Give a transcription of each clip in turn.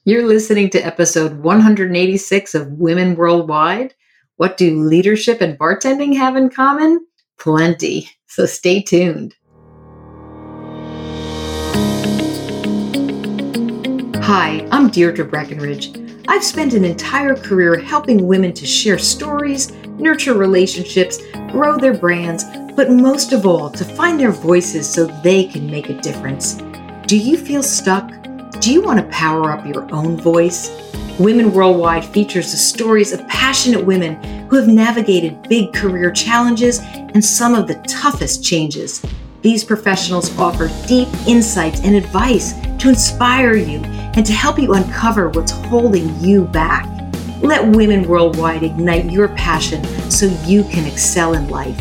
You're listening to episode 186 of Women Worldwide. What do leadership and bartending have in common? Plenty. So stay tuned. Hi, I'm Deirdre Breckenridge. I've spent an entire career helping women to share stories, nurture relationships, grow their brands, but most of all, to find their voices so they can make a difference. Do you feel stuck? Do you want to power up your own voice? Women Worldwide features the stories of passionate women who have navigated big career challenges and some of the toughest changes. These professionals offer deep insights and advice to inspire you and to help you uncover what's holding you back. Let Women Worldwide ignite your passion so you can excel in life.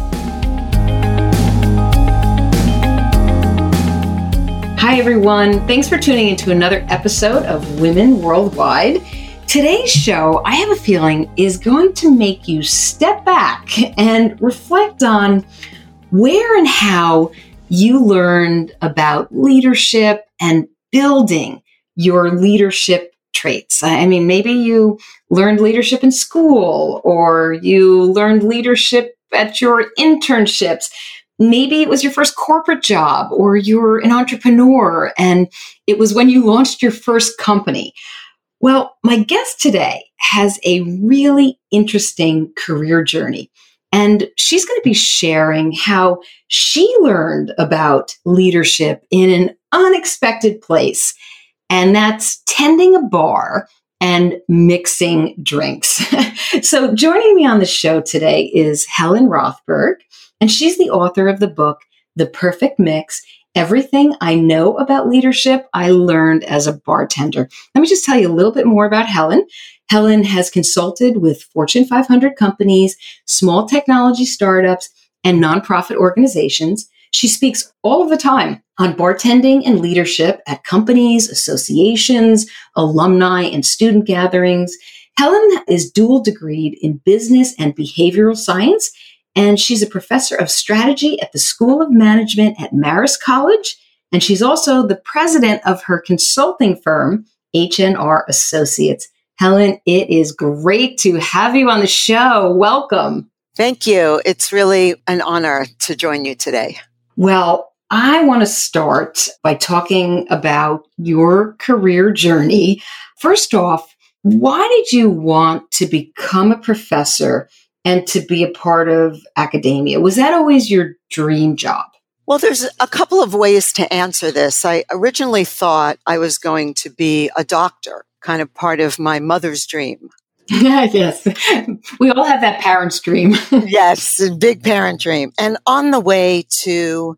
Hi, everyone. Thanks for tuning into another episode of Women Worldwide. Today's show, I have a feeling, is going to make you step back and reflect on where and how you learned about leadership and building your leadership traits. I mean, maybe you learned leadership in school, or you learned leadership at your internships. Maybe it was your first corporate job, or you're an entrepreneur and it was when you launched your first company. Well, my guest today has a really interesting career journey, and she's going to be sharing how she learned about leadership in an unexpected place, and that's tending a bar and mixing drinks. So joining me on the show today is Helen Rothberg. And she's the author of the book, The Perfect Mix: Everything I Know About Leadership I Learned as a Bartender. Let me just tell you a little bit more about Helen. Helen has consulted with Fortune 500 companies, small technology startups, and nonprofit organizations. She speaks all of the time on bartending and leadership at companies, associations, alumni, and student gatherings. Helen is dual degreed in business and behavioral science, and she's a professor of strategy at the School of Management at Marist College. And she's also the president of her consulting firm, H&R Associates. Helen, it is great to have you on the show. Welcome. Thank you. It's really an honor to join you today. Well, I want to start by talking about your career journey. First off, why did you want to become a professor and to be a part of academia? Was that always your dream job? Well, there's a couple of ways to answer this. I originally thought I was going to be a doctor, kind of part of my mother's dream. Yes, we all have that parent's dream. Yes, a big parent dream. And on the way to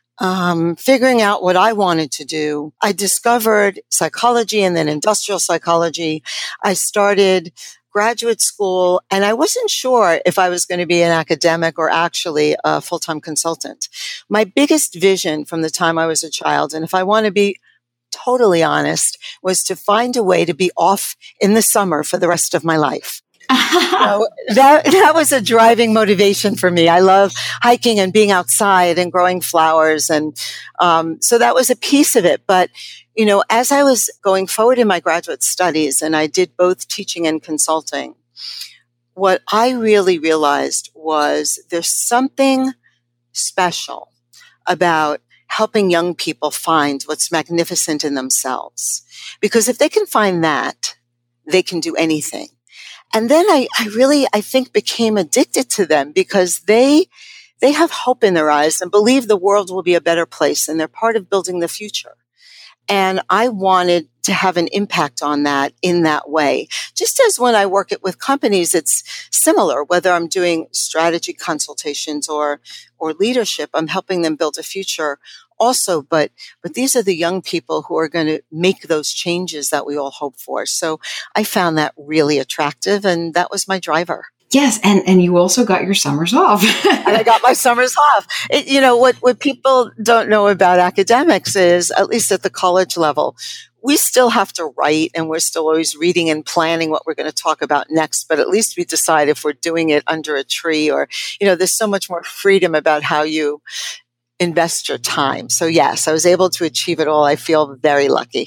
figuring out what I wanted to do, I discovered psychology and then industrial psychology. I started graduate school, and I wasn't sure if I was going to be an academic or actually a full-time consultant. My biggest vision from the time I was a child, and if I want to be totally honest, was to find a way to be off in the summer for the rest of my life. So that was a driving motivation for me. I love hiking and being outside and growing flowers. And so that was a piece of it. But, you know, as I was going forward in my graduate studies, and I did both teaching and consulting, what I really realized was there's something special about helping young people find what's magnificent in themselves. Because if they can find that, they can do anything. And then I think became addicted to them because they have hope in their eyes and believe the world will be a better place, and they're part of building the future. And I wanted to have an impact on that in that way. Just as when I work with companies, it's similar, whether I'm doing strategy consultations or leadership, I'm helping them build a future also, but these are the young people who are going to make those changes that we all hope for. So I found that really attractive, and that was my driver. Yes, and you also got your summers off. And I got my summers off. What people don't know about academics is, at least at the college level, we still have to write, and we're still always reading and planning what we're going to talk about next. But at least we decide if we're doing it under a tree, or, there's so much more freedom about how you invest your time. So yes, I was able to achieve it all. I feel very lucky.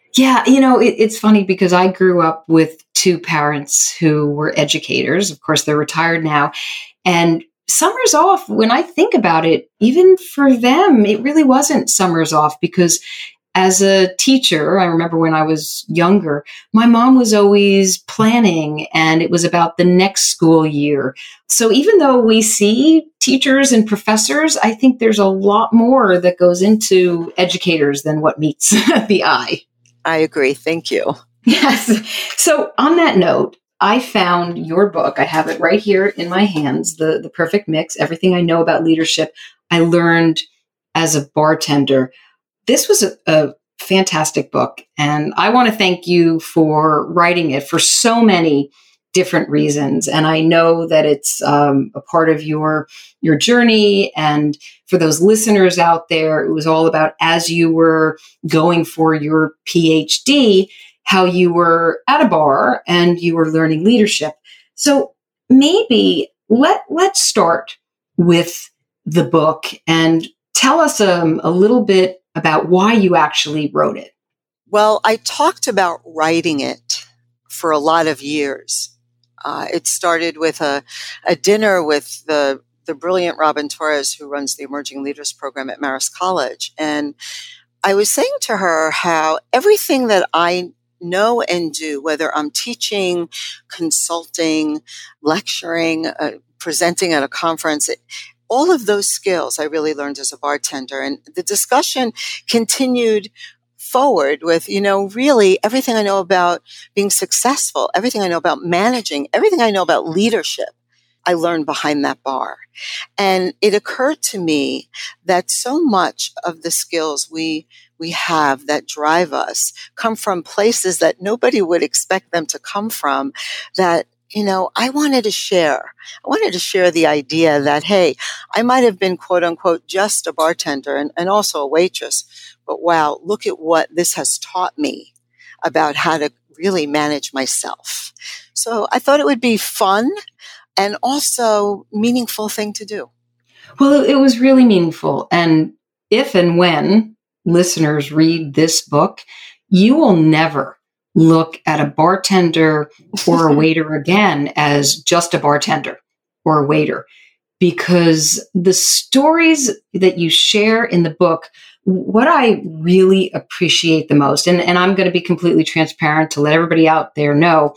Yeah, it's funny because I grew up with two parents who were educators. Of course, they're retired now. And summers off, when I think about it, even for them, it really wasn't summers off because as a teacher, I remember when I was younger, my mom was always planning and it was about the next school year. So even though we see teachers and professors, I think there's a lot more that goes into educators than what meets the eye. I agree. Thank you. Yes. So on that note, I found your book. I have it right here in my hands, The Perfect Mix, Everything I Know About Leadership I Learned as a Bartender. This was a fantastic book, and I want to thank you for writing it for so many different reasons. And I know that it's a part of your journey. And for those listeners out there, it was all about as you were going for your PhD, how you were at a bar and you were learning leadership. So maybe let's start with the book and tell us a little bit about why you actually wrote it. Well, I talked about writing it for a lot of years. It started with a dinner with the brilliant Robin Torres, who runs the Emerging Leaders Program at Marist College. And I was saying to her how everything that I know and do, whether I'm teaching, consulting, lecturing, presenting at a conference, all of those skills I really learned as a bartender. And the discussion continued forward with, really everything I know about being successful, everything I know about managing, everything I know about leadership, I learned behind that bar. And it occurred to me that so much of the skills we have that drive us come from places that nobody would expect them to come from, that I wanted to share. I wanted to share the idea that, hey, I might have been, quote unquote, just a bartender and also a waitress, but wow, look at what this has taught me about how to really manage myself. So I thought it would be fun and also meaningful thing to do. Well, it was really meaningful. And if and when listeners read this book, you will never look at a bartender or a waiter again as just a bartender or a waiter, because the stories that you share in the book, what I really appreciate the most, and I'm going to be completely transparent to let everybody out there know,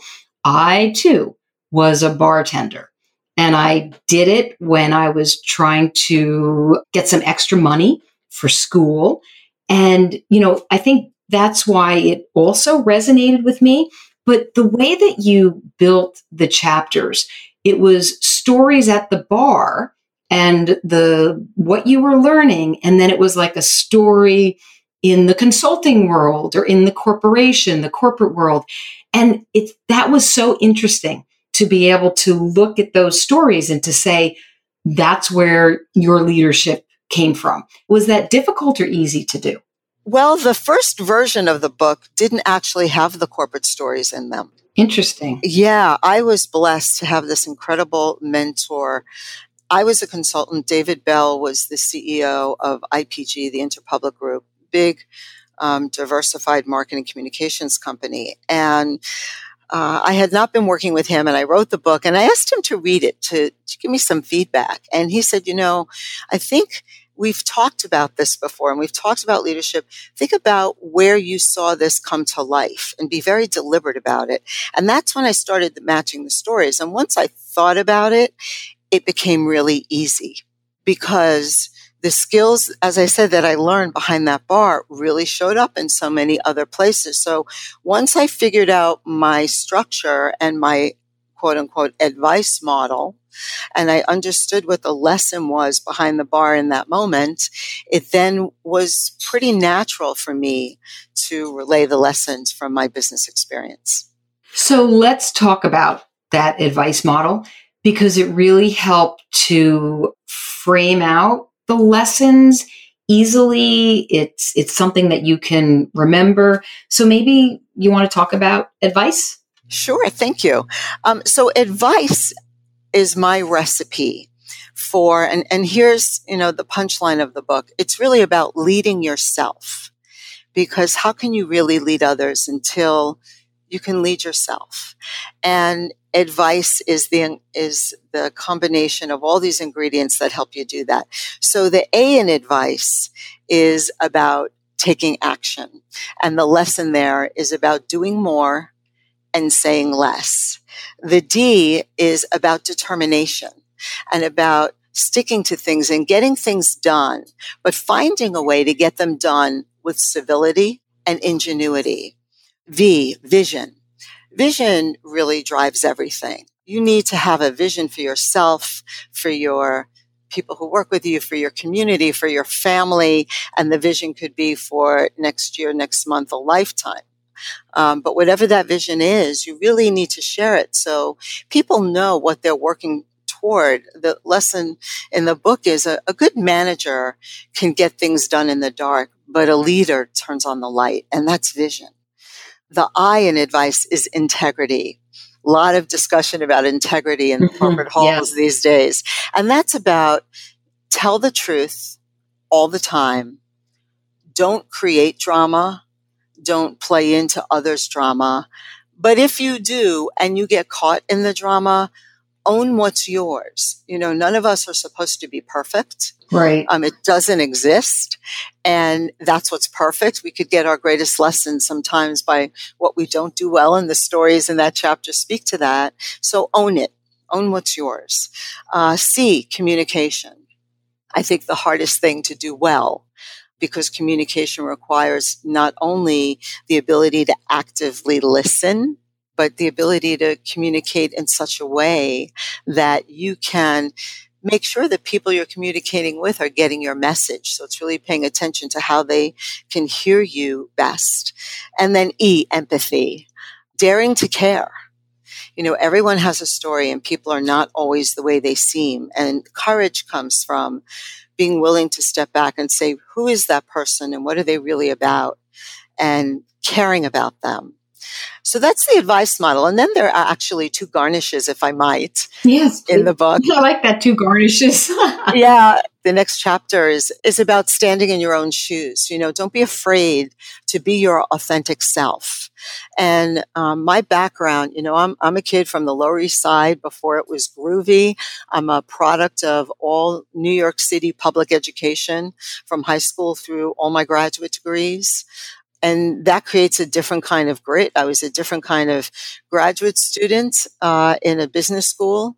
I too was a bartender. And I did it when I was trying to get some extra money for school. And, I think that's why it also resonated with me. But the way that you built the chapters, it was stories at the bar and what you were learning. And then it was like a story in the consulting world or in the corporate world. And that was so interesting to be able to look at those stories and to say, that's where your leadership came from. Was that difficult or easy to do? Well, the first version of the book didn't actually have the corporate stories in them. Interesting. Yeah, I was blessed to have this incredible mentor. I was a consultant. David Bell was the CEO of IPG, the Interpublic Group, big diversified marketing communications company. And I had not been working with him, and I wrote the book, and I asked him to read it to give me some feedback. And he said, I think we've talked about this before, and we've talked about leadership. Think about where you saw this come to life and be very deliberate about it. And that's when I started matching the stories. And once I thought about it, it became really easy, because the skills, as I said, that I learned behind that bar really showed up in so many other places. So once I figured out my structure and my quote unquote advice model, and I understood what the lesson was behind the bar in that moment, it then was pretty natural for me to relay the lessons from my business experience. So let's talk about that advice model, because it really helped to frame out the lessons easily. It's something that you can remember. So maybe you want to talk about advice? Sure. Thank you. So advice is my recipe for, and here's, the punchline of the book. It's really about leading yourself, because how can you really lead others until you can lead yourself? And advice is the combination of all these ingredients that help you do that. So the A in advice is about taking action. And the lesson there is about doing more and saying less. The D is about determination and about sticking to things and getting things done, but finding a way to get them done with civility and ingenuity. V, vision. Vision really drives everything. You need to have a vision for yourself, for your people who work with you, for your community, for your family, and the vision could be for next year, next month, a lifetime. But whatever that vision is, you really need to share it so people know what they're working toward. The lesson in the book is a good manager can get things done in the dark, but a leader turns on the light, and that's vision. The I in advice is integrity. A lot of discussion about integrity in corporate halls these days. And that's about tell the truth all the time. Don't create drama. Don't play into others' drama. But if you do and you get caught in the drama, own what's yours. You know, none of us are supposed to be perfect. Right. It doesn't exist. And that's what's perfect. We could get our greatest lessons sometimes by what we don't do well. And the stories in that chapter speak to that. So own it. Own what's yours. C, communication. I think the hardest thing to do well, because communication requires not only the ability to actively listen, but the ability to communicate in such a way that you can make sure that people you're communicating with are getting your message. So it's really paying attention to how they can hear you best. And then E, empathy, daring to care. You know, everyone has a story and people are not always the way they seem. And courage comes from being willing to step back and say, who is that person and what are they really about? And caring about them. So that's the advice model. And then there are actually 2 garnishes, if I might, in the book. I like that, 2 garnishes. Yeah. The next chapter is about standing in your own shoes. You know, don't be afraid to be your authentic self. And my background, you know, I'm a kid from the Lower East Side before it was groovy. I'm a product of all New York City public education from high school through all my graduate degrees. And that creates a different kind of grit. I was a different kind of graduate student in a business school.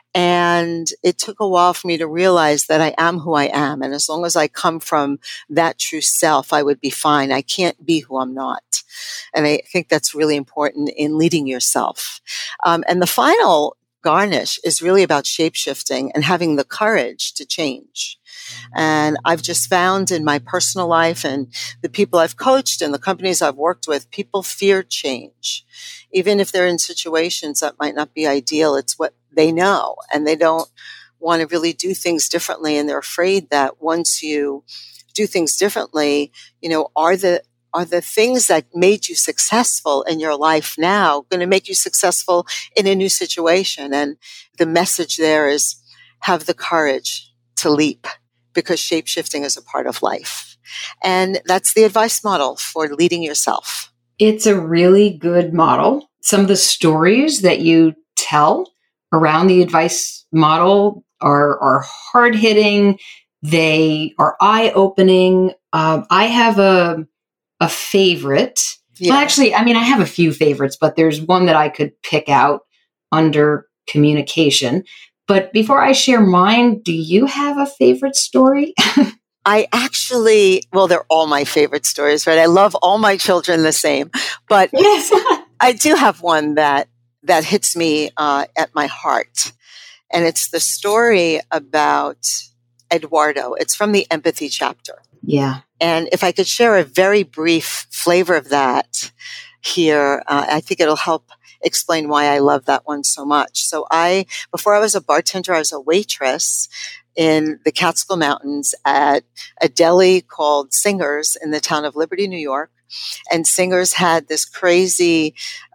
And it took a while for me to realize that I am who I am. And as long as I come from that true self, I would be fine. I can't be who I'm not. And I think that's really important in leading yourself. And the final garnish is really about shape-shifting and having the courage to change. And I've just found in my personal life and the people I've coached and the companies I've worked with, people fear change. Even if they're in situations that might not be ideal, it's what they know. And they don't want to really do things differently. And they're afraid that once you do things differently, you know, are the things that made you successful in your life now going to make you successful in a new situation? And the message there is have the courage to leap, because shape-shifting is a part of life. And that's the advice model for leading yourself. It's a really good model. Some of the stories that you tell around the advice model are hard-hitting. They are eye-opening. I have a favorite. Yeah. Well, actually, I mean, I have a few favorites, but there's one that I could pick out under communication. But before I share mine, do you have a favorite story? I actually, well, they're all my favorite stories, right? I love all my children the same, but Yes. I do have one that hits me at my heart. And it's the story about Eduardo. It's from the empathy chapter. Yeah. And if I could share a very brief flavor of that here, I think it'll help explain why I love that one so much. So before I was a bartender, I was a waitress in the Catskill Mountains at a deli called Singer's in the town of Liberty, New York. And Singer's had this crazy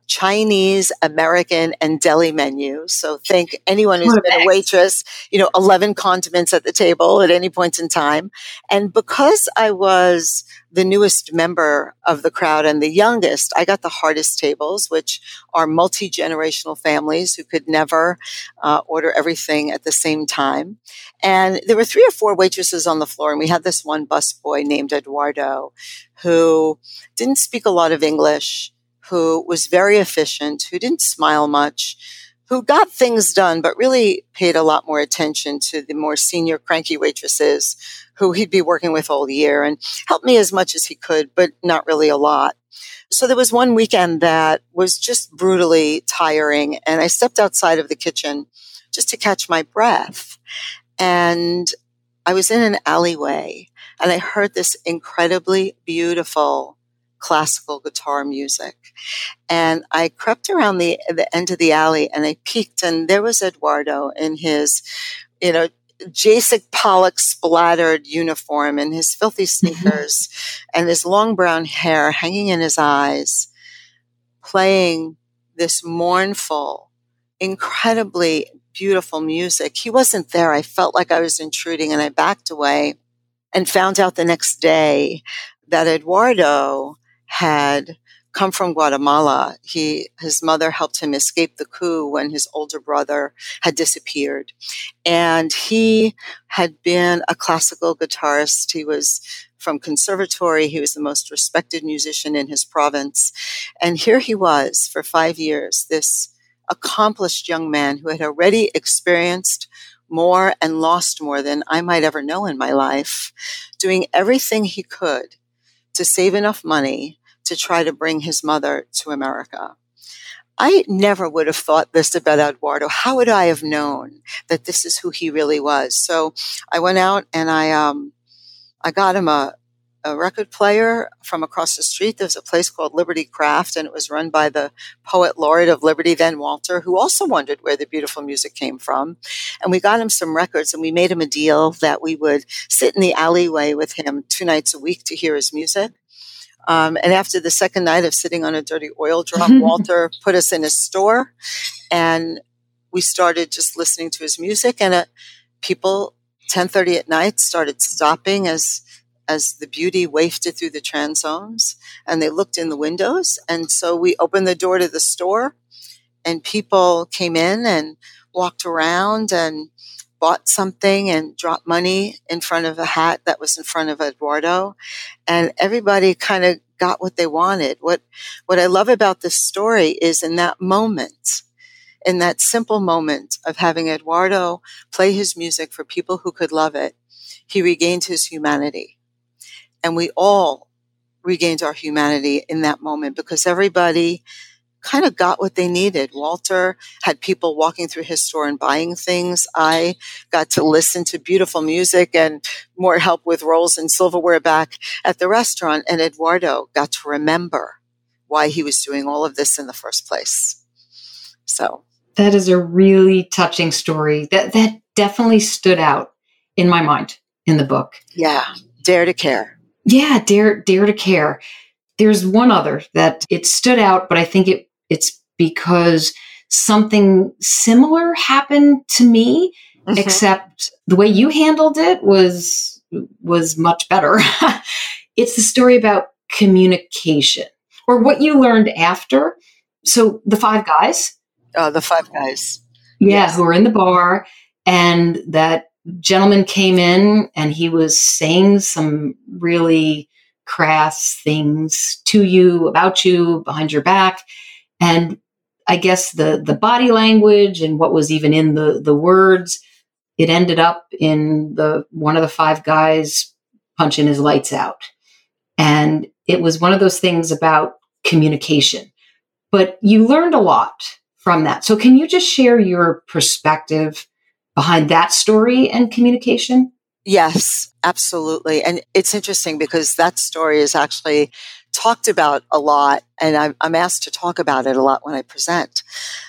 Chinese, American, and deli menu. So think anyone who's What a been a mix. waitress, 11 condiments at the table at any point in time. And because I was the newest member of the crowd and the youngest, I got the hardest tables, which are multi-generational families who could never order everything at the same time. And there were 3 or 4 waitresses on the floor, and we had this one busboy named Eduardo who didn't speak a lot of English, who was very efficient, who didn't smile much, who got things done, but really paid a lot more attention to the more senior cranky waitresses who he'd be working with all year, and helped me as much as he could, but not really a lot. So there was one weekend that was just brutally tiring, and I stepped outside of the kitchen just to catch my breath. And I was in an alleyway, and I heard this incredibly beautiful classical guitar music. And I crept around the end of the alley, and I peeked, and there was Eduardo in his, Jason Pollock splattered uniform and his filthy sneakers and his long brown hair hanging in his eyes, playing this mournful, incredibly beautiful music. He wasn't there. I felt like I was intruding, and I backed away and found out the next day that Eduardo had come from Guatemala. His mother helped him escape the coup when his older brother had disappeared. And he had been a classical guitarist. He was from conservatory. He was the most respected musician in his province. And here he was for 5 years, this accomplished young man who had already experienced more and lost more than I might ever know in my life, doing everything he could to save enough money to try to bring his mother to America. I never would have thought this about Eduardo. How would I have known that this is who he really was? So I went out and I got him a record player from across the street. There's a place called Liberty Craft, and it was run by the poet laureate of Liberty then, Walter, who also wondered where the beautiful music came from. And we got him some records, and we made him a deal that we would sit in the alleyway with him 2 nights a week to hear his music. And after the second night of sitting on a dirty oil drum, Walter put us in his store, and we started just listening to his music. And people, 10:30 at night, started stopping as the beauty wafted through the transoms, and they looked in the windows. And so we opened the door to the store, and people came in and walked around and bought something and dropped money in front of a hat that was in front of Eduardo. And everybody kind of got what they wanted. What I love about this story is in that moment, in that simple moment of having Eduardo play his music for people who could love it, he regained his humanity. And we all regained our humanity in that moment because everybody kind of got what they needed. Walter had people walking through his store and buying things. I got to listen to beautiful music and more help with rolls and silverware back at the restaurant. And Eduardo got to remember why he was doing all of this in the first place. So that is a really touching story. That definitely stood out in my mind in the book. Yeah. Dare to care. Yeah. Dare to care. There's one other that it stood out, but I think it's because something similar happened to me, except the way you handled it was much better. It's the story about communication, or what you learned after. So the 5 guys. The 5 guys. Yeah, Yes. Who were in the bar, and that gentleman came in and he was saying some really crass things to you, about you, behind your back. And I guess the body language and what was even in the words, it ended up in one of the 5 guys punching his lights out. And it was one of those things about communication. But you learned a lot from that. So can you just share your perspective behind that story and communication? Yes, absolutely. And it's interesting because that story is actually talked about a lot, and I'm asked to talk about it a lot when I present.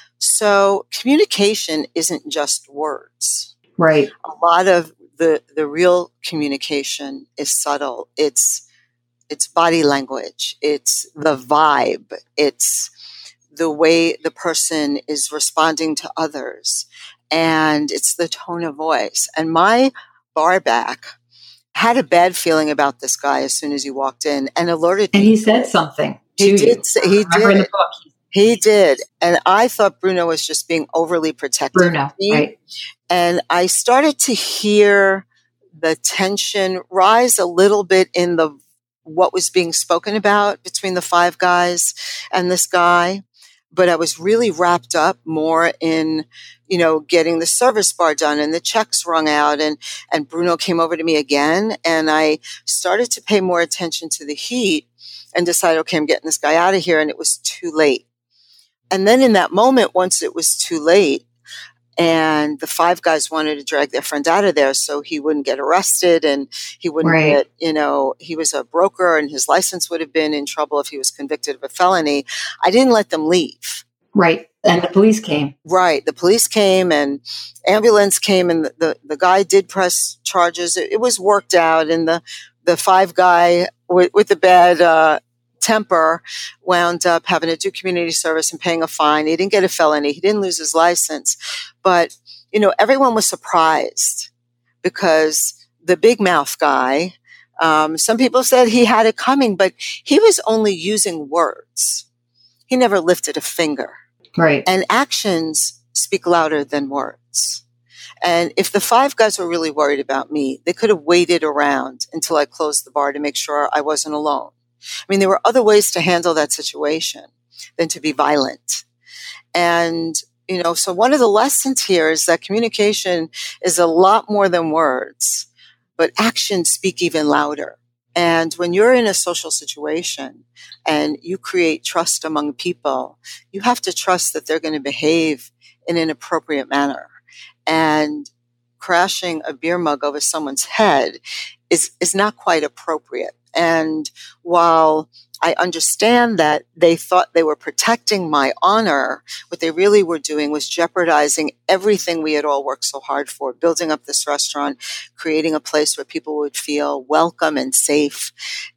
So communication isn't just words. Right. A lot of the real communication is subtle. It's body language. It's the vibe. It's the way the person is responding to others, and it's the tone of voice. And my bar back had a bad feeling about this guy as soon as he walked in and alerted me. And he said something to He you. did. He Remember in the did. book, He did. And I thought Bruno was just being overly protective of Bruno, me. right? And I started to hear the tension rise a little bit in what was being spoken about between the five guys and this guy. But I was really wrapped up more in, getting the service bar done and the checks rung out. And Bruno came over to me again. And I started to pay more attention to the heat and decide, okay, I'm getting this guy out of here. And it was too late. And then in that moment, once it was too late, and the five guys wanted to drag their friend out of there so he wouldn't get arrested and he wouldn't get, he was a broker and his license would have been in trouble if he was convicted of a felony. I didn't let them leave. Right. And the police came. Right. The police came and ambulance came and the guy did press charges. It was worked out, and the five guy with the bad temper wound up having to do community service and paying a fine. He didn't get a felony. He didn't lose his license. But, everyone was surprised because the big mouth guy, some people said he had it coming, but he was only using words. He never lifted a finger. Right. And actions speak louder than words. And if the five guys were really worried about me, they could have waited around until I closed the bar to make sure I wasn't alone. I mean, there were other ways to handle that situation than to be violent. And, so one of the lessons here is that communication is a lot more than words, but actions speak even louder. And when you're in a social situation and you create trust among people, you have to trust that they're going to behave in an appropriate manner. And crashing a beer mug over someone's head is not quite appropriate. And while I understand that they thought they were protecting my honor, what they really were doing was jeopardizing everything we had all worked so hard for, building up this restaurant, creating a place where people would feel welcome and safe.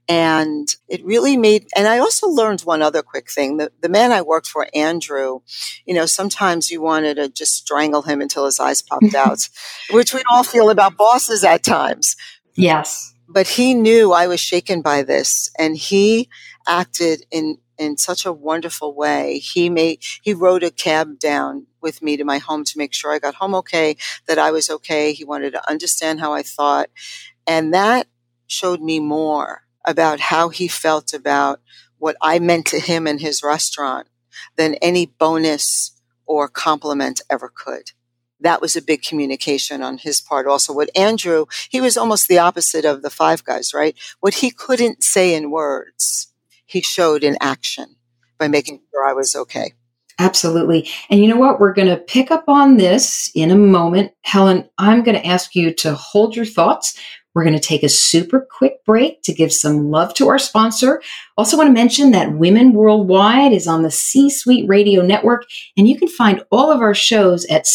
And it really and I also learned one other quick thing. The man I worked for, Andrew, sometimes you wanted to just strangle him until his eyes popped out, which we all feel about bosses at times. Yes. But he knew I was shaken by this, and he acted in such a wonderful way. He rode a cab down with me to my home to make sure I got home okay, that I was okay. He wanted to understand how I thought. And that showed me more about how he felt about what I meant to him and his restaurant than any bonus or compliment ever could. That was a big communication on his part. Also, what Andrew, he was almost the opposite of the five guys, right? What he couldn't say in words, he showed in action by making sure I was okay. Absolutely. And you know what? We're going to pick up on this in a moment. Helen, I'm going to ask you to hold your thoughts. We're going to take a super quick break to give some love to our sponsor. Also want to mention that Women Worldwide is on the C-Suite Radio Network, and you can find all of our shows at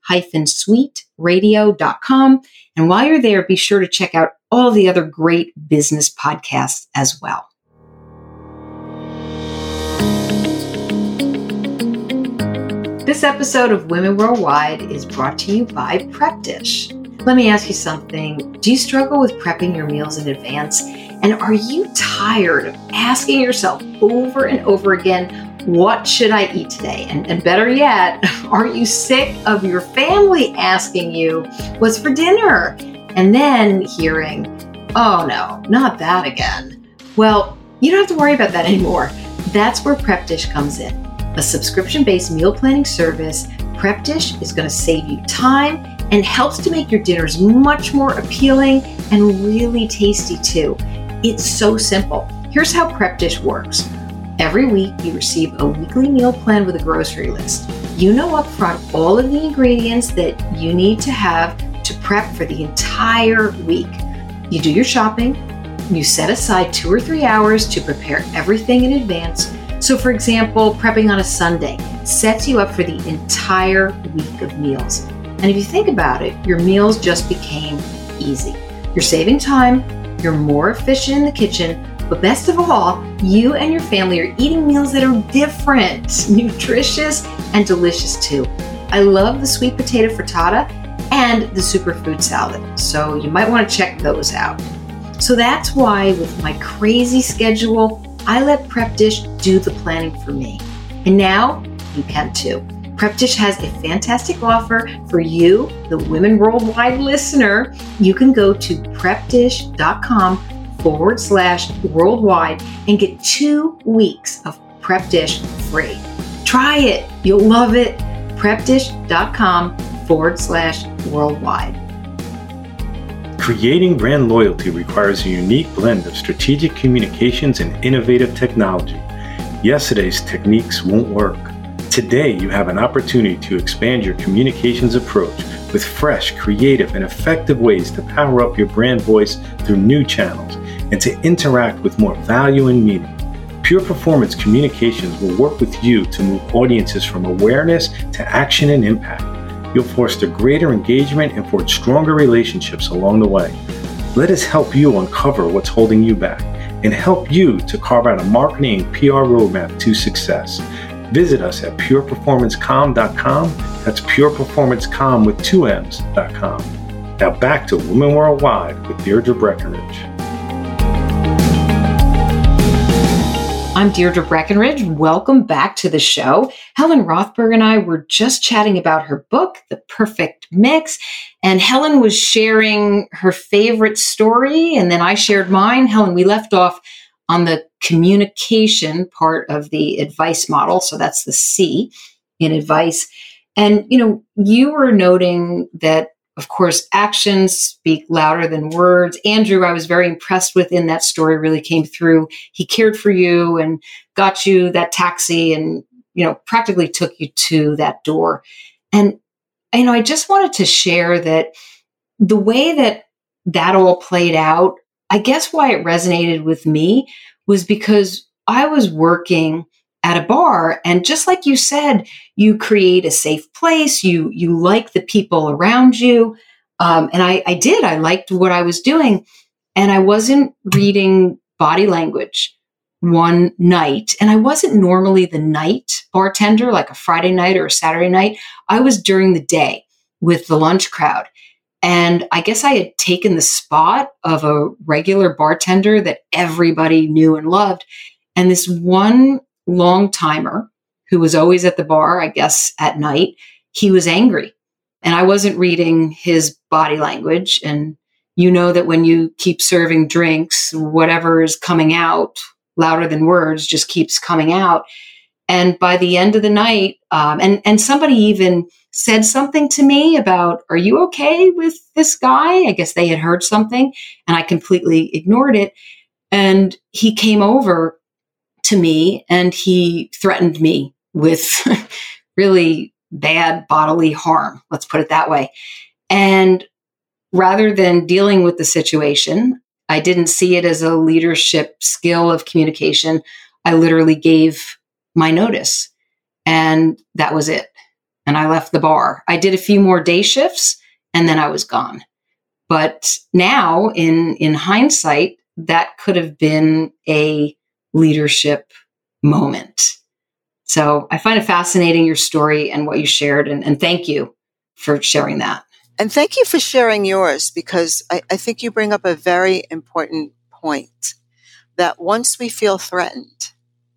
c-suiteradio.com. And while you're there, be sure to check out all the other great business podcasts as well. This episode of Women Worldwide is brought to you by Prep Dish. Let me ask you something. Do you struggle with prepping your meals in advance? And are you tired of asking yourself over and over again, what should I eat today? And better yet, are you sick of your family asking you what's for dinner? And then hearing, oh no, not that again. Well, you don't have to worry about that anymore. That's where Prep Dish comes in. A subscription-based meal planning service, Prep Dish is going to save you time and helps to make your dinners much more appealing and really tasty too. It's so simple. Here's how Prep Dish works. Every week, you receive a weekly meal plan with a grocery list. You know upfront all of the ingredients that you need to have to prep for the entire week. You do your shopping. You set aside 2 or 3 hours to prepare everything in advance. So for example, prepping on a Sunday sets you up for the entire week of meals. And if you think about it, your meals just became easy. You're saving time, you're more efficient in the kitchen, But best of all, you and your family are eating meals that are different, nutritious, and delicious too. I love the sweet potato frittata and the superfood salad, so you might want to check those out. So that's why with my crazy schedule, I let Prep Dish do the planning for me. And now you can too. Prep Dish has a fantastic offer for you, the Women Worldwide listener. You can go to prepdish.com/worldwide and get 2 weeks of Prep Dish free. Try it. You'll love it. prepdish.com/worldwide. Creating brand loyalty requires a unique blend of strategic communications and innovative technology. Yesterday's techniques won't work. Today, you have an opportunity to expand your communications approach with fresh, creative, and effective ways to power up your brand voice through new channels and to interact with more value and meaning. Pure Performance Communications will work with you to move audiences from awareness to action and impact. You'll foster greater engagement and forge stronger relationships along the way. Let us help you uncover what's holding you back and help you to carve out a marketing and PR roadmap to success. Visit us at pureperformancecom.com. That's pureperformancecom with 2 M's.com. Now back to Women Worldwide with Deirdre Breckenridge. I'm Deirdre Breckenridge. Welcome back to the show. Helen Rothberg and I were just chatting about her book, The Perfect Mix, and Helen was sharing her favorite story, and then I shared mine. Helen, we left off on the communication part of the advice model, so that's the C in advice. And, you were noting that, of course, actions speak louder than words. Andrew, I was very impressed with in that story, really came through. He cared for you and got you that taxi and, practically took you to that door. And, I just wanted to share that the way that all played out, I guess why it resonated with me was because I was working at a bar, and just like you said, you create a safe place, you like the people around you. And I did, I liked what I was doing, and I wasn't reading body language one night. And I wasn't normally the night bartender, like a Friday night or a Saturday night. I was during the day with the lunch crowd. And I guess I had taken the spot of a regular bartender that everybody knew and loved. And this one long timer who was always at the bar, I guess at night, he was angry. And I wasn't reading his body language. And you know that when you keep serving drinks, whatever is coming out louder than words just keeps coming out. And by the end of the night, and somebody even said something to me about, are you okay with this guy? I guess they had heard something and I completely ignored it. And he came over to me and he threatened me with really bad bodily harm. Let's put it that way. And rather than dealing with the situation, I didn't see it as a leadership skill of communication. I literally gave my notice and that was it. And I left the bar. I did a few more day shifts and then I was gone. But now in hindsight, that could have been a leadership moment. So I find it fascinating, your story and what you shared. And thank you for sharing that. And thank you for sharing yours, because I think you bring up a very important point that once we feel threatened,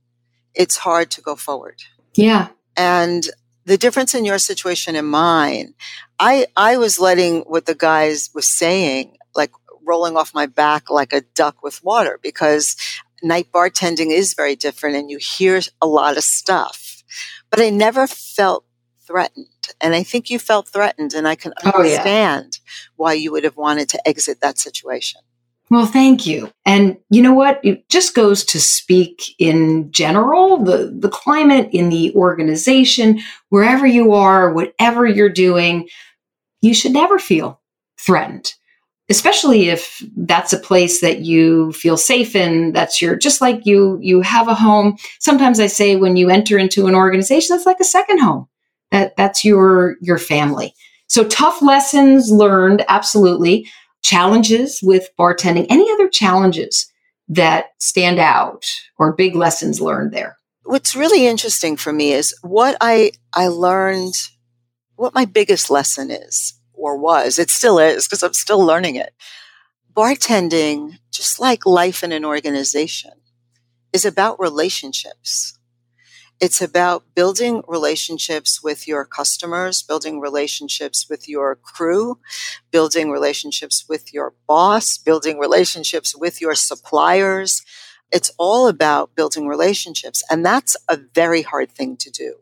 it's hard to go forward. Yeah. And the difference in your situation and mine, I was letting what the guys was saying, like rolling off my back like a duck with water, because night bartending is very different and you hear a lot of stuff. But I never felt threatened. And I think you felt threatened, and I can understand why you would have wanted to exit that situation. Well, thank you. And you know what? It just goes to speak in general, the climate in the organization, wherever you are, whatever you're doing, you should never feel threatened, especially if that's a place that you feel safe in. That's just like you have a home. Sometimes I say when you enter into an organization, that's like a second home. That's your family. So tough lessons learned, absolutely. Challenges with bartending. Any other challenges that stand out or big lessons learned there? What's really interesting for me is what I learned, what my biggest lesson is or was. It still is because I'm still learning it. Bartending, just like life in an organization, is about relationships. It's about building relationships with your customers, building relationships with your crew, building relationships with your boss, building relationships with your suppliers. It's all about building relationships. And that's a very hard thing to do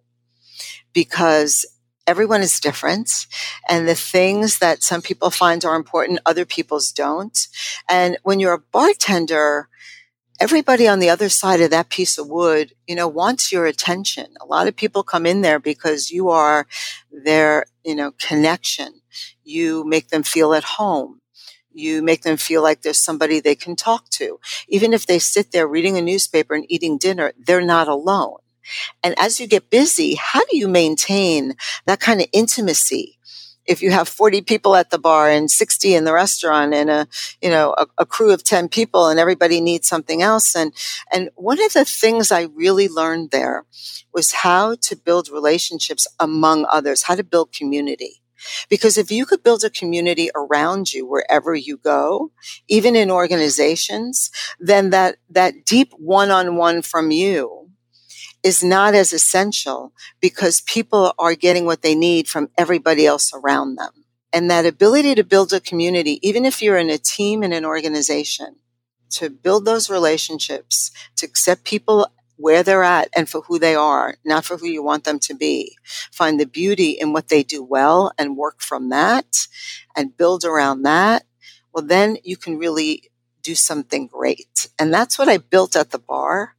because everyone is different. And the things that some people find are important, other people's don't. And when you're a bartender, everybody on the other side of that piece of wood, wants your attention. A lot of people come in there because you are their, connection. You make them feel at home. You make them feel like there's somebody they can talk to. Even if they sit there reading a newspaper and eating dinner, they're not alone. And as you get busy, how do you maintain that kind of intimacy? If you have 40 people at the bar and 60 in the restaurant and a crew of 10 people and everybody needs something else. And one of the things I really learned there was how to build relationships among others, how to build community. Because if you could build a community around you wherever you go, even in organizations, then that deep one-on-one from you is not as essential because people are getting what they need from everybody else around them. And that ability to build a community, even if you're in a team in an organization, to build those relationships, to accept people where they're at and for who they are, not for who you want them to be. Find the beauty in what they do well and work from that and build around that. Well, then you can really do something great. And that's what I built at the bar.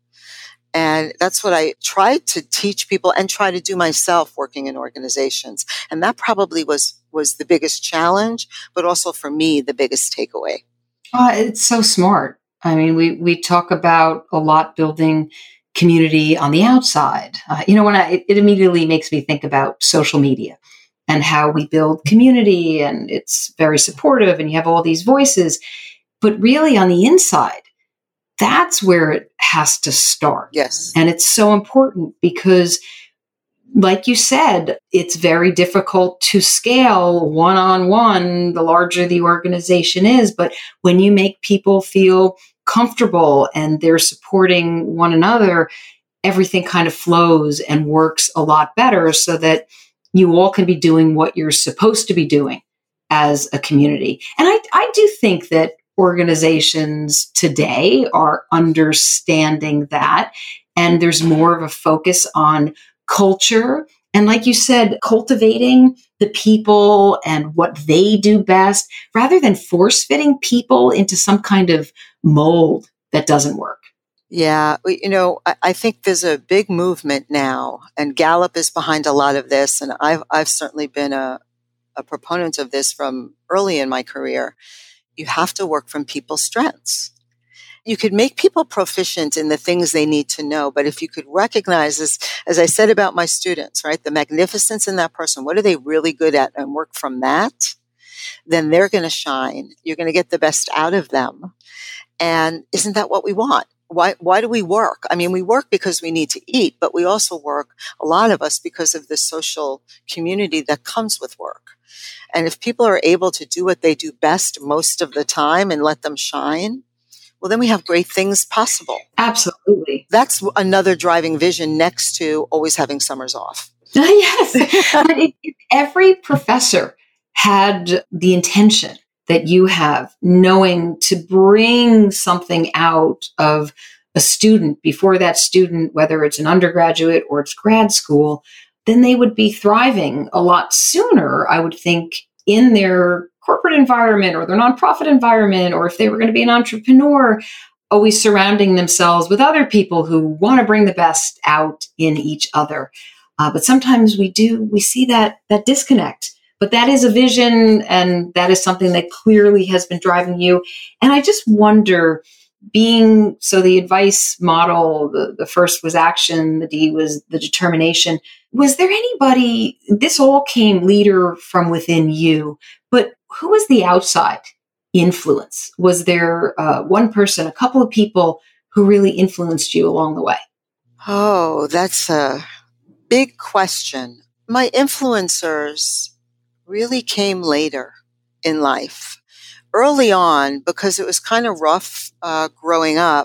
And that's what I tried to teach people and try to do myself working in organizations. And that probably was the biggest challenge, but also for me, the biggest takeaway. It's so smart. I mean, we talk about a lot building community on the outside. It immediately makes me think about social media and how we build community, and it's very supportive and you have all these voices, but really on the inside, that's where it has to start. Yes. And it's so important because, like you said, it's very difficult to scale one-on-one the larger the organization is. But when you make people feel comfortable and they're supporting one another, everything kind of flows and works a lot better so that you all can be doing what you're supposed to be doing as a community. And I do think that organizations today are understanding that, and there's more of a focus on culture. And like you said, cultivating the people and what they do best rather than force fitting people into some kind of mold that doesn't work. Yeah. I think there's a big movement now, and Gallup is behind a lot of this. And I've certainly been a proponent of this from early in my career. You have to work from people's strengths. You could make people proficient in the things they need to know, but if you could recognize this, as I said about my students, right, the magnificence in that person, what are they really good at, and work from that, then they're going to shine. You're going to get the best out of them. And isn't that what we want? Why do we work? I mean, we work because we need to eat, but we also work, a lot of us, because of the social community that comes with work. And if people are able to do what they do best most of the time and let them shine, well, then we have great things possible. Absolutely. That's another driving vision next to always having summers off. Yes. But if every professor had the intention that you have, knowing to bring something out of a student before that student, whether it's an undergraduate or it's grad school, then they would be thriving a lot sooner, I would think, in their corporate environment or their nonprofit environment, or if they were going to be an entrepreneur, always surrounding themselves with other people who want to bring the best out in each other. But sometimes we see that disconnect. But that is a vision, and that is something that clearly has been driving you. And I just wonder, the advice model, the first was action, the D was the determination. Was there anybody, this all came leader from within you, but who was the outside influence? Was there one person, a couple of people who really influenced you along the way? Oh, that's a big question. My influencers really came later in life. Early on, because it was kind of rough growing up,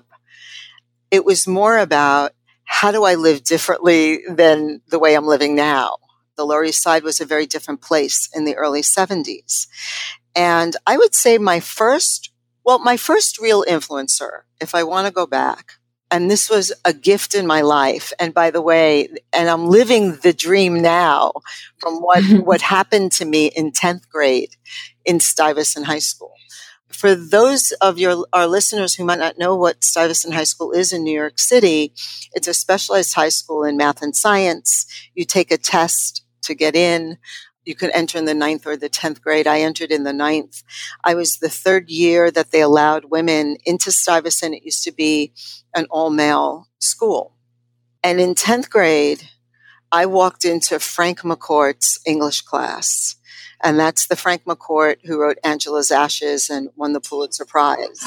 it was more about how do I live differently than the way I'm living now. The Lower East Side was a very different place in the early 70s. And I would say my first real influencer, if I want to go back, and this was a gift in my life. And by the way, and I'm living the dream now from what happened to me in 10th grade in Stuyvesant High School. For those of our listeners who might not know what Stuyvesant High School is in New York City, it's a specialized high school in math and science. You take a test to get in. You could enter in the 9th or the 10th grade. I entered in the 9th. I was the third year that they allowed women into Stuyvesant. It used to be an all-male school. And in 10th grade, I walked into Frank McCourt's English class. And that's the Frank McCourt who wrote Angela's Ashes and won the Pulitzer Prize.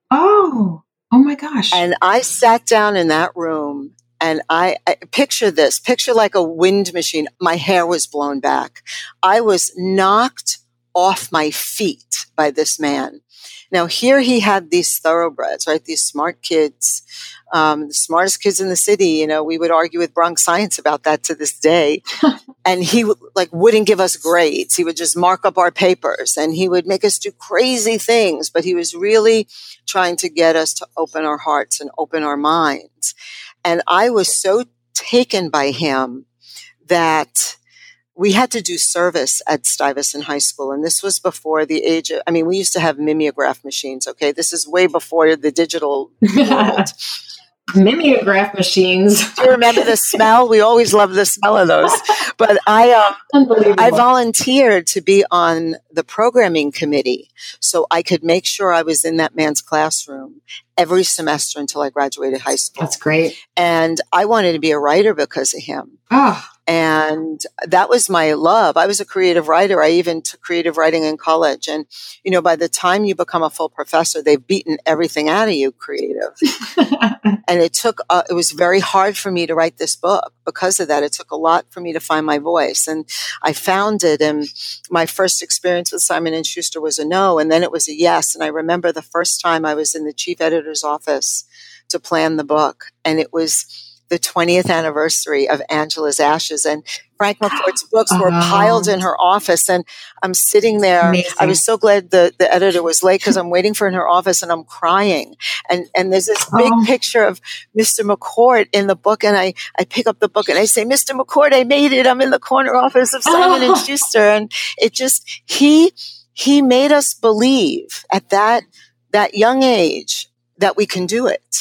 Oh my gosh. And I sat down in that room and I picture like a wind machine. My hair was blown back. I was knocked off my feet by this man. Now here he had these thoroughbreds, right? These smart kids, the smartest kids in the city. You know, we would argue with Bronx Science about that to this day. And he wouldn't give us grades. He would just mark up our papers and he would make us do crazy things, but he was really trying to get us to open our hearts and open our minds. And I was so taken by him that we had to do service at Stuyvesant High School. And this was before the age of, we used to have mimeograph machines. Okay. This is way before the digital world. Mimeograph machines. Do you remember the smell? We always loved the smell of those. But I volunteered to be on the programming committee so I could make sure I was in that man's classroom every semester until I graduated high school. That's great. And I wanted to be a writer because of him. Oh. And that was my love. I was a creative writer. I even took creative writing in college. And, by the time you become a full professor, they've beaten everything out of you creative. And it was very hard for me to write this book because of that. It took a lot for me to find my voice. And I found it. And my first experience with Simon & Schuster was a no. And then it was a yes. And I remember the first time I was in the chief editor's office to plan the book. And it was the 20th anniversary of Angela's Ashes, and Frank McCourt's books were piled in her office, and I'm sitting there. Amazing. I was so glad the editor was late because I'm waiting for her in her office and I'm crying. And there's this big picture of Mr. McCourt in the book, and I pick up the book and I say, Mr. McCourt, I made it. I'm in the corner office of Simon & Schuster. And it just, he made us believe at that young age that we can do it.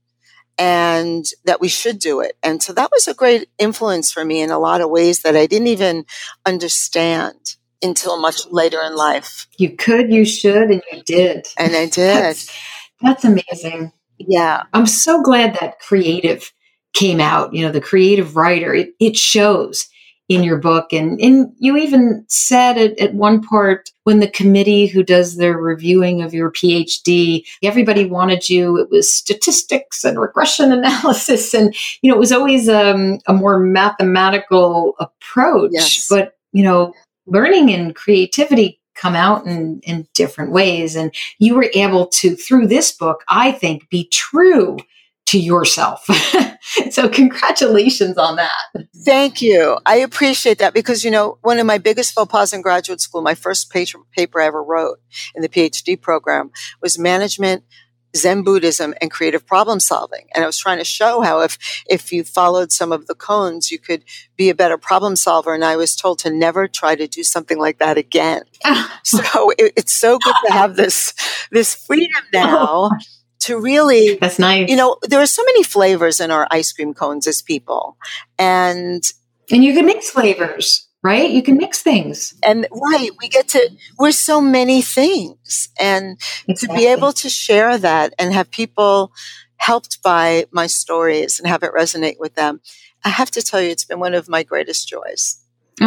And that we should do it. And so that was a great influence for me in a lot of ways that I didn't even understand until much later in life. You could, you should, and you did. And I did. That's amazing. Yeah. I'm so glad that creative came out, the creative writer. It shows in your book. And you even said at one part, when the committee who does their reviewing of your PhD, everybody wanted you, it was statistics and regression analysis. And, it was always a more mathematical approach. Yes. But, learning and creativity come out in different ways. And you were able to, through this book, I think, be true to yourself. So congratulations on that. Thank you. I appreciate that because, one of my biggest faux pas in graduate school, my first paper I ever wrote in the PhD program was management, Zen Buddhism, and creative problem solving. And I was trying to show how if you followed some of the cones, you could be a better problem solver. And I was told to never try to do something like that again. So it's so good to have this freedom now. To really, that's nice. There are so many flavors in our ice cream cones as people, and you can mix flavors, right? You can mix things, and right, we're so many things, and to be able to share that and have people helped by my stories and have it resonate with them, I have to tell you, it's been one of my greatest joys. Oh,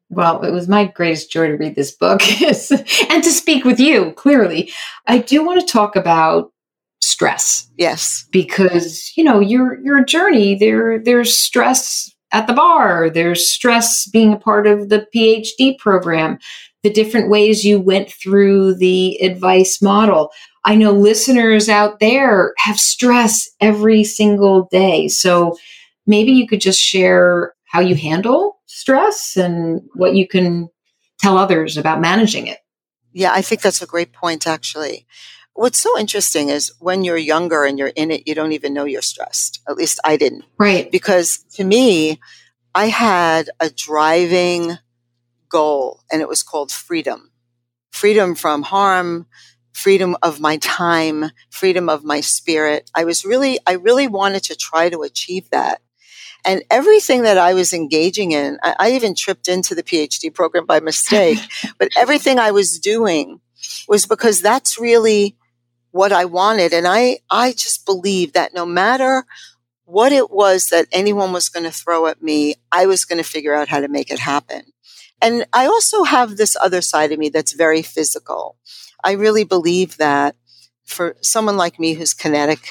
Well, it was my greatest joy to read this book and to speak with you, clearly. I do want to talk about stress. Yes. Because, your journey, there's stress at the bar, there's stress being a part of the PhD program, the different ways you went through the advice model. I know listeners out there have stress every single day. So maybe you could just share how you handle stress and what you can tell others about managing it. Yeah, I think that's a great point, actually. What's so interesting is when you're younger and you're in it, you don't even know you're stressed. At least I didn't. Right. Because to me, I had a driving goal, and it was called freedom. Freedom from harm, freedom of my time, freedom of my spirit. I really wanted to try to achieve that. And everything that I was engaging in, I even tripped into the PhD program by mistake, but everything I was doing was because that's really what I wanted. And I just believed that no matter what it was that anyone was going to throw at me, I was going to figure out how to make it happen. And I also have this other side of me that's very physical. I really believe that for someone like me who's kinetic,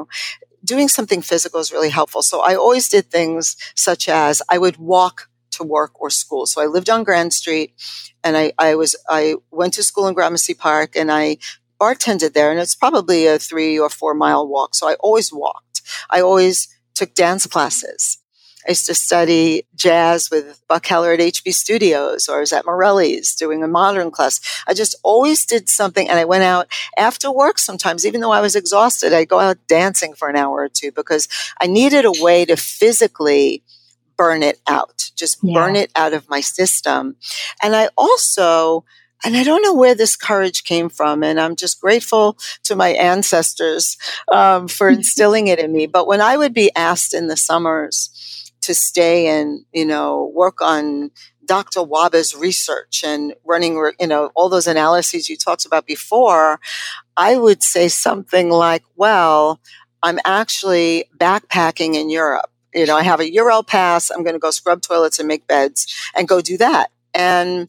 doing something physical is really helpful. So I always did things such as I would walk to work or school. So I lived on Grand Street, and I went to school in Gramercy Park, and I bartended there, and it's probably a 3 or 4 mile walk. So I always walked. I always took dance classes. I used to study jazz with Buck Heller at HB Studios, or I was at Morelli's doing a modern class. I just always did something, and I went out after work sometimes, even though I was exhausted. I'd go out dancing for an hour or two because I needed a way to physically burn it out, burn it out of my system. And I don't know where this courage came from, and I'm just grateful to my ancestors for instilling it in me. But when I would be asked in the summers to stay and, work on Dr. Waba's research and running, all those analyses you talked about before, I would say something like, well, I'm actually backpacking in Europe. I have a Euro pass. I'm going to go scrub toilets and make beds and go do that. And,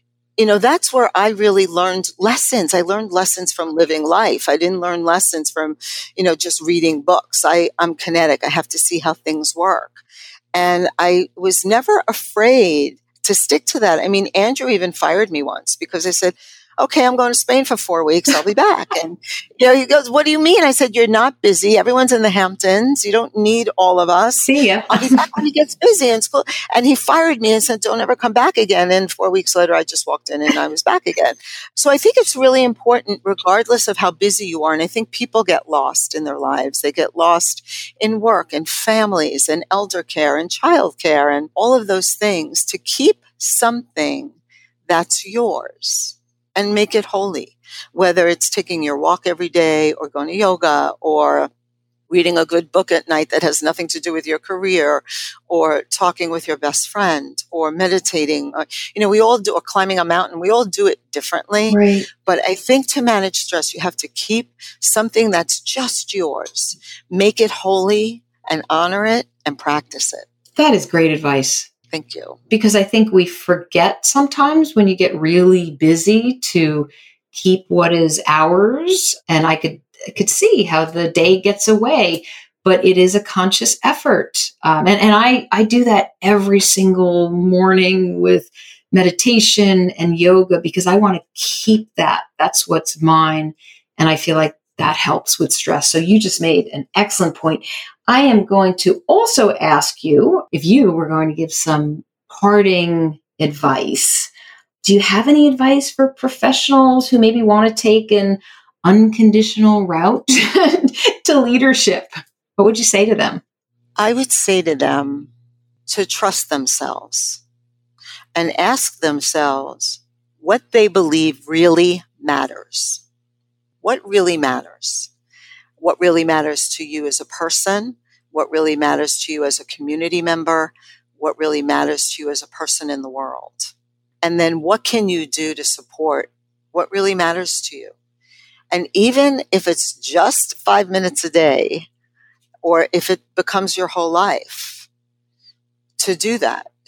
that's where I really learned lessons. I learned lessons from living life. I didn't learn lessons from, just reading books. I'm kinetic. I have to see how things work. And I was never afraid to stick to that. I mean, Andrew even fired me once because I said, okay, I'm going to Spain for 4 weeks. I'll be back. And, he goes, what do you mean? I said, you're not busy. Everyone's in the Hamptons. You don't need all of us. See ya. I'll be back when he gets busy in school. And he fired me and said, don't ever come back again. And 4 weeks later, I just walked in and I was back again. So I think it's really important, regardless of how busy you are. And I think people get lost in their lives. They get lost in work and families and elder care and child care and all of those things, to keep something that's yours and make it holy, whether it's taking your walk every day or going to yoga or reading a good book at night that has nothing to do with your career, or talking with your best friend, or meditating. We all do, or climbing a mountain. We all do it differently. Right. But I think to manage stress, you have to keep something that's just yours, make it holy and honor it and practice it. That is great advice. Thank you. Because I think we forget sometimes when you get really busy to keep what is ours. And I could see how the day gets away, but it is a conscious effort. And I do that every single morning with meditation and yoga because I want to keep that. That's what's mine. And I feel like that helps with stress. So you just made an excellent point. I am going to also ask you if you were going to give some parting advice. Do you have any advice for professionals who maybe want to take an unconditional route to leadership? What would you say to them? I would say to them to trust themselves and ask themselves what they believe really matters. What really matters? What really matters to you as a person? What really matters to you as a community member? What really matters to you as a person in the world? And then what can you do to support what really matters to you? And even if it's just 5 minutes a day, or if it becomes your whole life, to do that,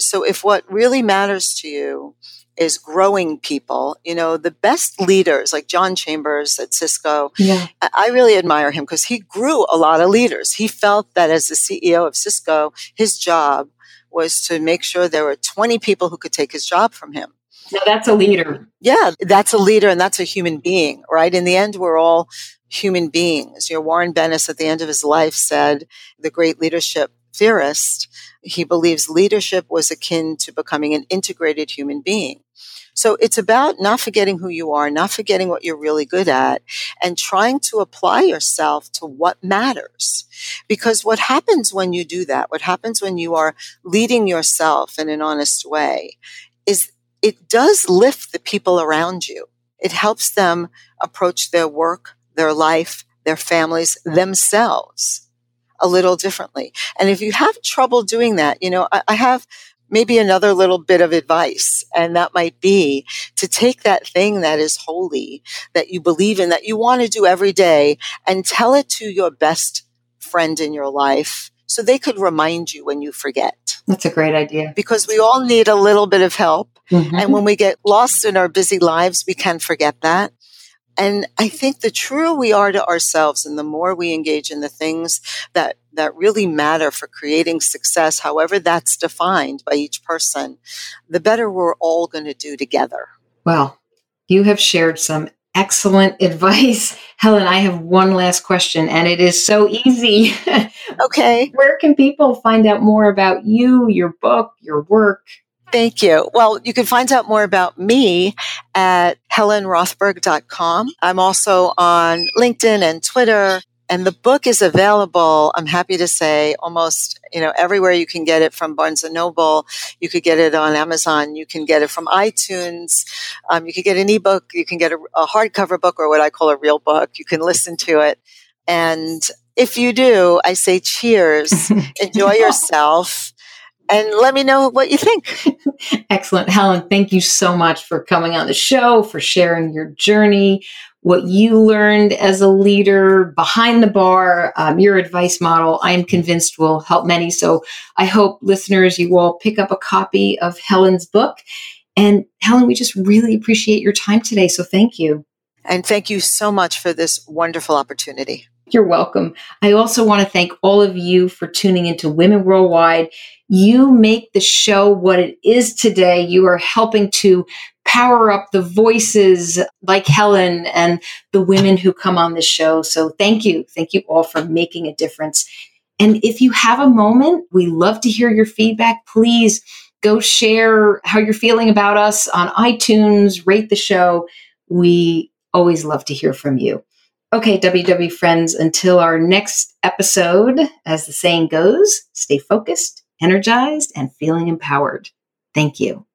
So if what really matters to you is growing people, the best leaders like John Chambers at Cisco, I really admire him because he grew a lot of leaders. He felt that as the CEO of Cisco, his job was to make sure there were 20 people who could take his job from him. Now that's a leader. Yeah, that's a leader and that's a human being, right? In the end, we're all human beings. Warren Bennis at the end of his life said, the great leadership theorist, he believes leadership was akin to becoming an integrated human being. So it's about not forgetting who you are, not forgetting what you're really good at, and trying to apply yourself to what matters. Because what happens when you do that, what happens when you are leading yourself in an honest way, is it does lift the people around you. It helps them approach their work, their life, their families, themselves a little differently. And if you have trouble doing that, I have maybe another little bit of advice, and that might be to take that thing that is holy, that you believe in, that you want to do every day, and tell it to your best friend in your life so they could remind you when you forget. That's a great idea. Because we all need a little bit of help. Mm-hmm. And when we get lost in our busy lives, we can forget that. And I think the truer we are to ourselves and the more we engage in the things that really matter for creating success, however that's defined by each person, the better we're all going to do together. Well, you have shared some excellent advice. Helen, I have one last question, and it is so easy. Okay. Where can people find out more about you, your book, your work? Thank you. Well, you can find out more about me at helenrothberg.com. I'm also on LinkedIn and Twitter. And the book is available, I'm happy to say, almost, everywhere you can get it, from Barnes & Noble. You could get it on Amazon. You can get it from iTunes. You can get an ebook. You can get a hardcover book, or what I call a real book. You can listen to it. And if you do, I say cheers. Enjoy yourself. And let me know what you think. Excellent. Helen, thank you so much for coming on the show, for sharing your journey, what you learned as a leader behind the bar, your advice model, I am convinced will help many. So I hope listeners, you all pick up a copy of Helen's book. And Helen, we just really appreciate your time today. So thank you. And thank you so much for this wonderful opportunity. You're welcome. I also want to thank all of you for tuning into Women Worldwide. You make the show what it is today. You are helping to power up the voices like Helen and the women who come on the show. So thank you. Thank you all for making a difference. And if you have a moment, we love to hear your feedback. Please go share how you're feeling about us on iTunes, rate the show. We always love to hear from you. Okay, WW friends, until our next episode, as the saying goes, stay focused, energized, and feeling empowered. Thank you.